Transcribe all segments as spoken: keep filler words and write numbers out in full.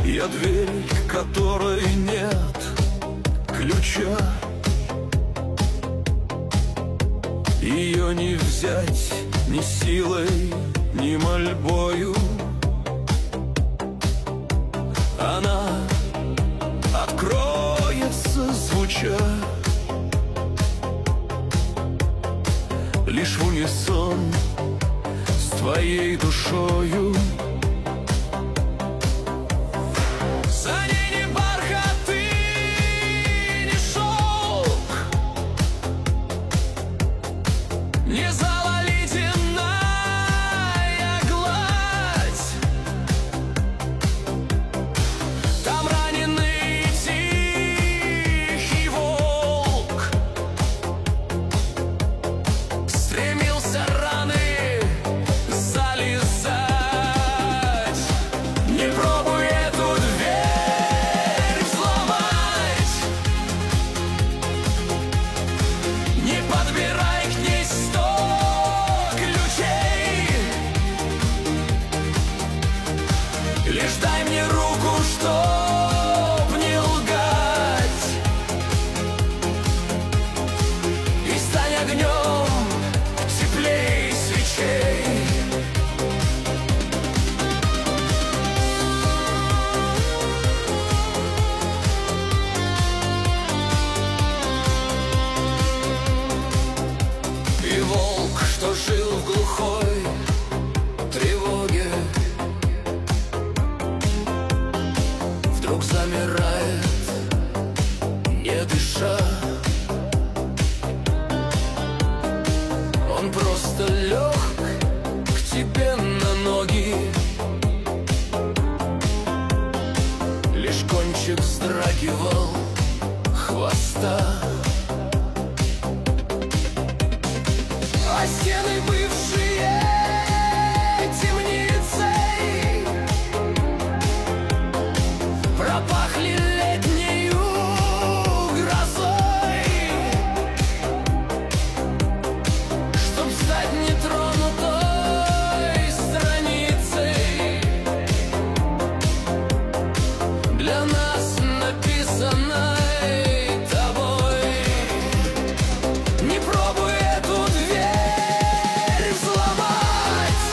Я дверь, которой нет ключа. Ее не взять ни силой, ни мольбою. Она откроется, звуча лишь в унисон с твоей душою. За ней ни бархат и ни шелк, не золотая ледяная гладь. Там раненый тихий волк стремился раны залезать. Не пробуй эту дверь взломать, не подбирай к ней сто ключей. Лишь дай мне руку, чтоб не лгать, и стань огнем теплей свечей. И волк, что жил в глухой тревоге, вдруг замирает, не дыша. Он просто лег к тебе на ноги, лишь кончик вздрагивал хвоста. А стены, бывшие темницей, пропахли летнею грозой. Чтоб стать нетронутой страницей, для нас написанной тобой. Не пробуй эту дверь взломать,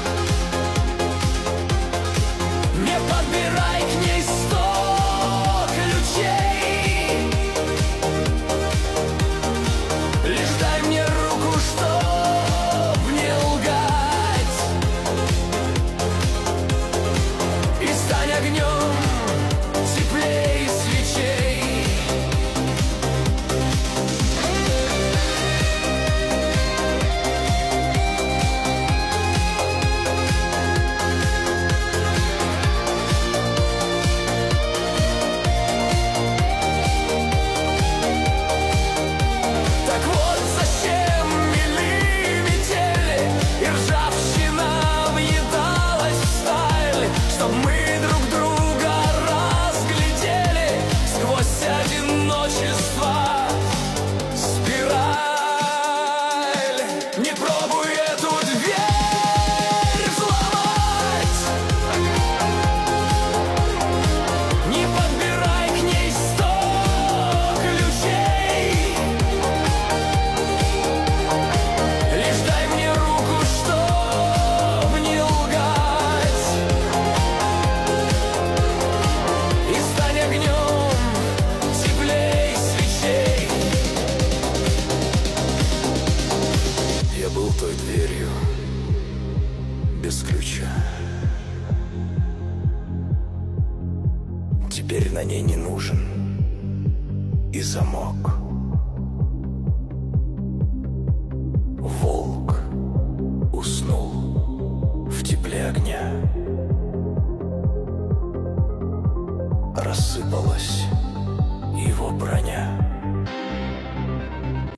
не подбирай к ней сто ключей. Лишь дай мне руку, чтоб не лгать, и стань огнем теплей свечей. Так вот зачем мели метели, и ржавчина въедалась в стали, чтоб мы друг друга разглядели сквозь одиночество спираль. Не пробуй эту дверь взломать, не подбирай к ней сто ключей. Лишь дай мне руку, чтоб не лгать, и стань огнем теплей свечей. Я был той дверью без ключа. Теперь на ней не нужен и замок.